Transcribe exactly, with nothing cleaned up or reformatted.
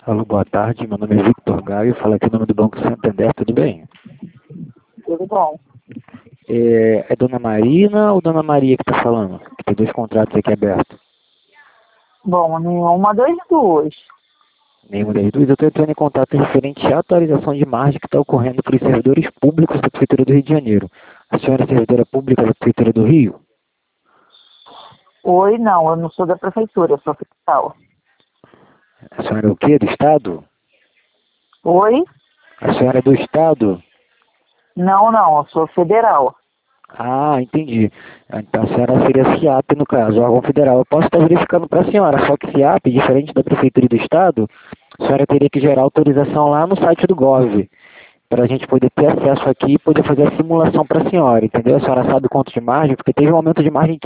Alô, boa tarde. Meu nome é Victor Gaio, falo aqui no nome do Banco Santander, tudo bem? Tudo bom. É, é Dona Marina ou Dona Maria que está falando? Que tem dois contratos aqui abertos. Bom, nenhuma das duas. Nenhuma das duas. Eu estou entrando em contato referente à atualização de margem que está ocorrendo para os servidores públicos da Prefeitura do Rio de Janeiro. A senhora é servidora pública da Prefeitura do Rio? Oi, não, eu não sou da prefeitura, eu sou fiscal. A senhora é o quê? Do Estado? Oi? A senhora é do Estado? Não, não, eu sou federal. Ah, entendi. Então a senhora seria FIAP no caso, órgão federal. Eu posso estar verificando para a senhora, só que FIAP, diferente da Prefeitura e do Estado, a senhora teria que gerar autorização lá no site do Gov, para a gente poder ter acesso aqui e poder fazer a simulação para a senhora, entendeu? A senhora sabe quanto de margem, porque teve um aumento de margem